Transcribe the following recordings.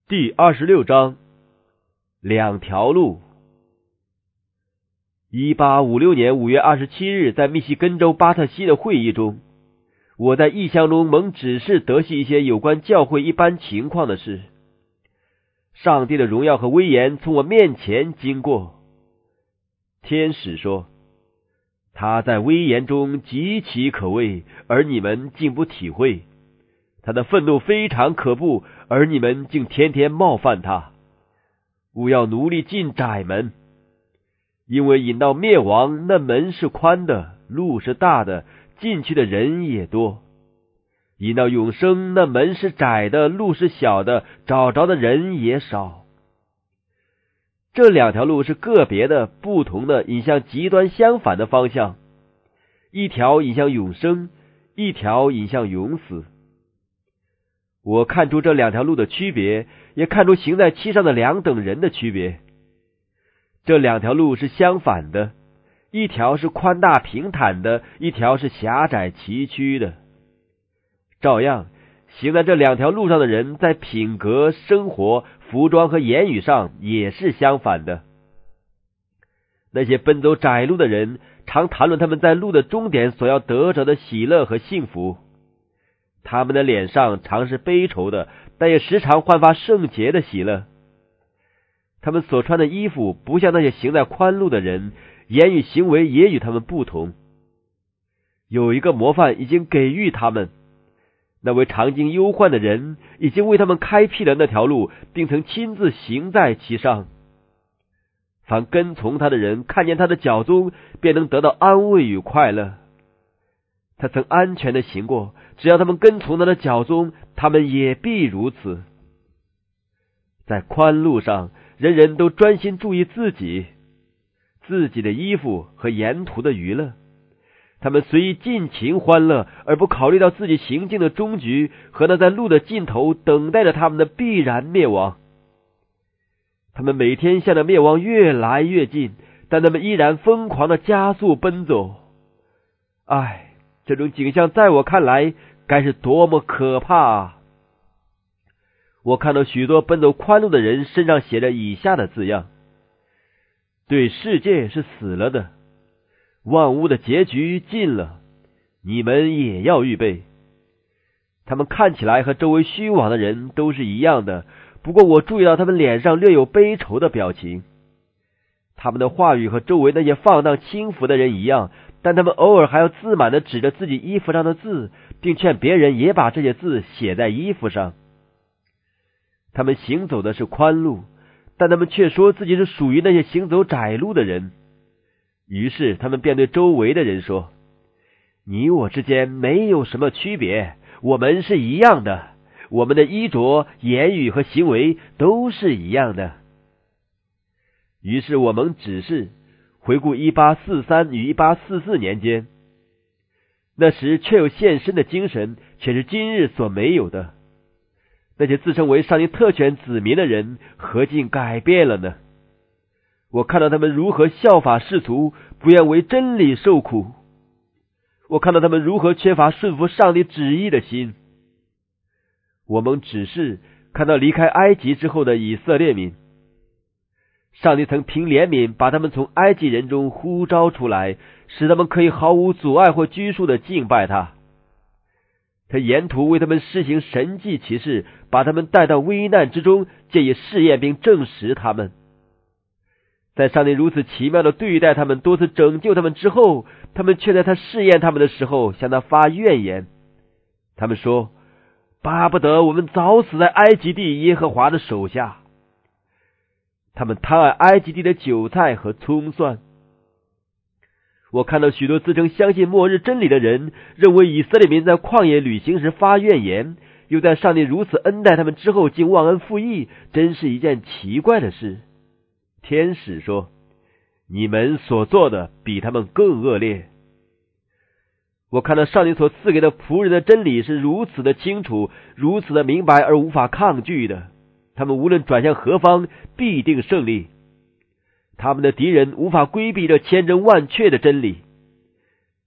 第26章，两条路。1856年5月27日，在密西根州巴特西的会议中，我在异象中蒙指示得悉一些有关教会一般情况的事。上帝的荣耀和威严从我面前经过。天使说，他在威严中极其可畏，而你们竟不体会；他的愤怒非常可怖，而你们竟天天冒犯他。勿要努力进窄门，因为引到灭亡，那门是宽的，路是大的，进去的人也多；引到永生，那门是窄的，路是小的，找着的人也少。这两条路是个别的、不同的，引向极端相反的方向，一条引向永生，一条引向永死。我看出这两条路的区别，也看出行在其上的两等人的区别。这两条路是相反的，一条是宽大平坦的，一条是狭窄崎岖的。照样，行在这两条路上的人，在品格、生活、服装和言语上也是相反的。那些奔走窄路的人，常谈论他们在路的终点所要得着的喜乐和幸福。他们的脸上常是悲愁的，但也时常焕发圣洁的喜乐。他们所穿的衣服不像那些行在宽路的人，言语行为也与他们不同。有一个模范已经给予他们，那位常经忧患的人已经为他们开辟了那条路，并曾亲自行在其上。凡跟从他的人看见他的脚踪，便能得到安慰与快乐。他曾安全地行过，只要他们跟从他的脚踪，他们也必如此。在宽路上，人人都专心注意自己的衣服和沿途的娱乐，他们随意尽情欢乐，而不考虑到自己行径的终局和那在路的尽头等待着他们的必然灭亡。他们每天向着灭亡越来越近，但他们依然疯狂地加速奔走。这种景象在我看来该是多么可怕啊！我看到许多奔走宽路的人身上写着以下的字样：对世界是死了的，万物的结局近了，你们也要预备。他们看起来和周围虚妄的人都是一样的，不过我注意到他们脸上略有悲愁的表情。他们的话语和周围那些放荡轻浮的人一样，但他们偶尔还要自满地指着自己衣服上的字，并劝别人也把这些字写在衣服上。他们行走的是宽路，但他们却说自己是属于那些行走窄路的人。于是他们便对周围的人说，你我之间没有什么区别，我们是一样的，我们的衣着、言语和行为都是一样的。于是我们只是回顾1843与1844年间，那时确有献身的精神，却是今日所没有的。那些自称为上帝特权子民的人何竟改变了呢？我看到他们如何效法世俗，不愿为真理受苦。我看到他们如何缺乏顺服上帝旨意的心。我们只是看到离开埃及之后的以色列民，上帝曾凭怜悯把他们从埃及人中呼召出来，使他们可以毫无阻碍或拘束地敬拜他。他沿途为他们施行神迹奇事，把他们带到危难之中，借以试验并证实他们。在上帝如此奇妙地对待他们，多次拯救他们之后，他们却在他试验他们的时候向他发怨言。他们说，巴不得我们早死在埃及地耶和华的手下。他们贪爱埃及地的韭菜和葱蒜。我看到许多自称相信末日真理的人，认为以色列民在旷野旅行时发怨言，又在上帝如此恩待他们之后竟忘恩负义，真是一件奇怪的事。天使说，你们所做的比他们更恶劣。我看到上帝所赐给的仆人的真理是如此的清楚，如此的明白而无法抗拒的，他们无论转向何方必定胜利。他们的敌人无法规避这千真万确的真理。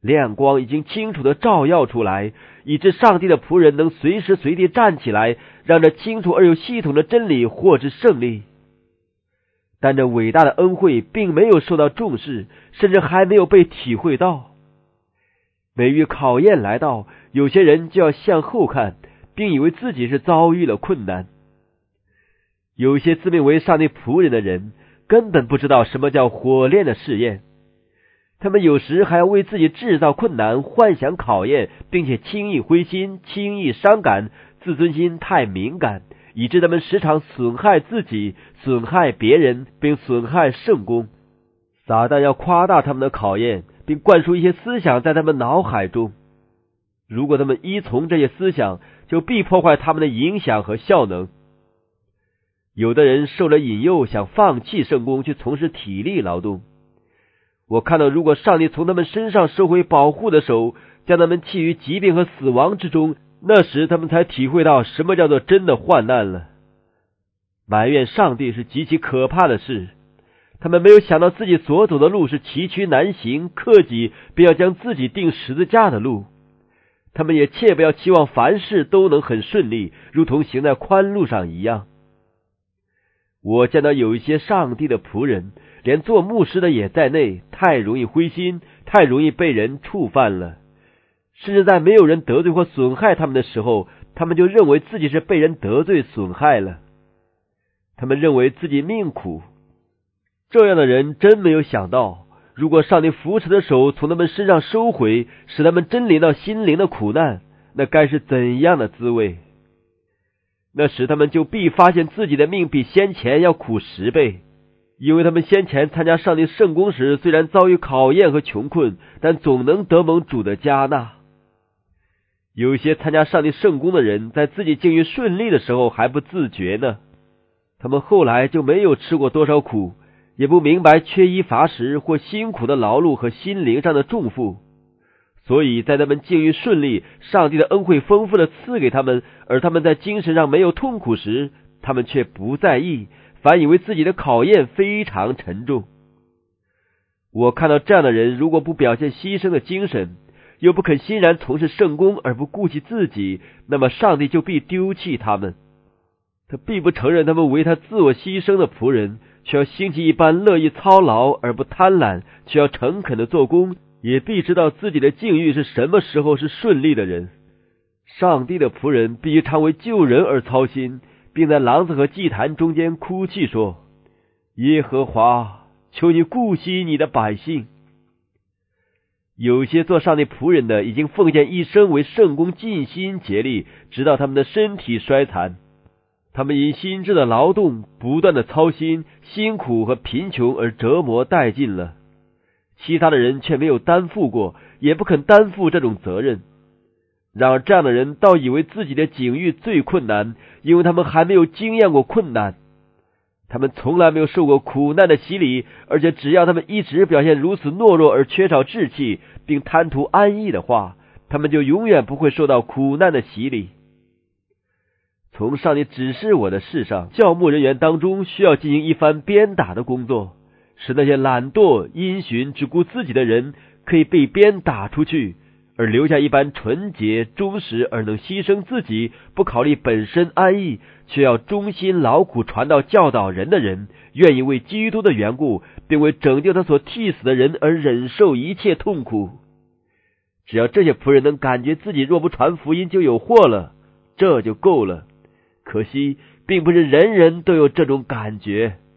亮光已经清楚地照耀出来，以致上帝的仆人能随时随地站起来，让这清楚而有系统的真理获知胜利。但这伟大的恩惠并没有受到重视，甚至还没有被体会到。每遇考验来到，有些人就要向后看，并以为自己是遭遇了困难。有些自命为上帝仆人的人根本不知道什么叫火炼的试验，他们有时还要为自己制造困难，幻想考验，并且轻易灰心，轻易伤感，自尊心太敏感，以致他们时常损害自己，损害别人，并损害圣工。撒旦要夸大他们的考验，并灌输一些思想在他们脑海中。如果他们依从这些思想，就必破坏他们的影响和效能。有的人受了引诱，想放弃圣工，去从事体力劳动。我看到，如果上帝从他们身上收回保护的手，将他们弃于疾病和死亡之中，那时他们才体会到什么叫做真的患难了。埋怨上帝是极其可怕的事，他们没有想到自己所走的路是崎岖难行，克己便要将自己钉十字架的路。他们也切不要期望凡事都能很顺利，如同行在宽路上一样。我见到有一些上帝的仆人，连做牧师的也在内，太容易灰心，太容易被人触犯了。甚至在没有人得罪或损害他们的时候，他们就认为自己是被人得罪损害了。他们认为自己命苦。这样的人真没有想到，如果上帝扶持的手从他们身上收回，使他们真临到心灵的苦难，那该是怎样的滋味。那时他们就必发现自己的命比先前要苦10倍，因为他们先前参加上帝圣工时，虽然遭遇考验和穷困，但总能得蒙主的嘉纳。有些参加上帝圣工的人，在自己境遇顺利的时候还不自觉呢，他们后来就没有吃过多少苦，也不明白缺衣乏食或辛苦的劳碌和心灵上的重负。所以在他们境遇顺利，上帝的恩惠丰富的赐给他们，而他们在精神上没有痛苦时，他们却不在意，反以为自己的考验非常沉重。我看到这样的人，如果不表现牺牲的精神，又不肯欣然从事圣工而不顾及自己，那么上帝就必丢弃他们。他必不承认他们为他自我牺牲的仆人，却要兴起一般乐意操劳而不贪婪，却要诚恳的做工，也必知道自己的境遇是什么时候是顺利的人。上帝的仆人必须常为救人而操心，并在廊子和祭坛中间哭泣说：耶和华，求你顾惜你的百姓。有些做上帝仆人的已经奉献一生为圣工，尽心竭力，直到他们的身体衰残。他们因心智的劳动，不断的操心，辛苦和贫穷而折磨殆尽了。其他的人却没有担负过，也不肯担负这种责任。然而这样的人倒以为自己的境遇最困难，因为他们还没有经验过困难。他们从来没有受过苦难的洗礼，而且只要他们一直表现如此懦弱而缺少志气，并贪图安逸的话，他们就永远不会受到苦难的洗礼。从上帝指示我的事上，教牧人员当中需要进行一番鞭打的工作，使那些懒惰、阴循、只顾自己的人可以被鞭打出去，而留下一般纯洁、忠实而能牺牲自己，不考虑本身安逸，却要忠心劳苦传道教导人的人，愿意为基督的缘故，并为拯救他所替死的人而忍受一切痛苦。只要这些仆人能感觉自己若不传福音就有祸了，这就够了。可惜并不是人人都有这种感觉。